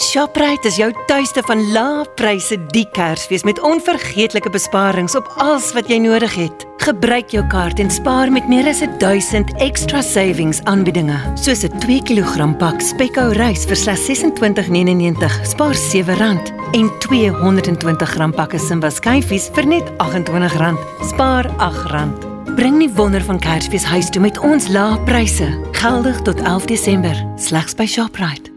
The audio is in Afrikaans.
Shoprite is jou tuiste van lae pryse die Kersfees met onvergeetlike besparings op alles wat jy nodig het. Gebruik jou kaart en spaar met meer as 1000 extra savings aanbiedinge, soos 'n 2 kg pak spekkou rys vir slegs R26,99, spaar R7 en 220 gram pakke Simba skyfies vir net R28, spaar R8. Bring die wonder van Kersfees huis toe met ons lae pryse, geldig tot 11 Desember, slegs by Shoprite.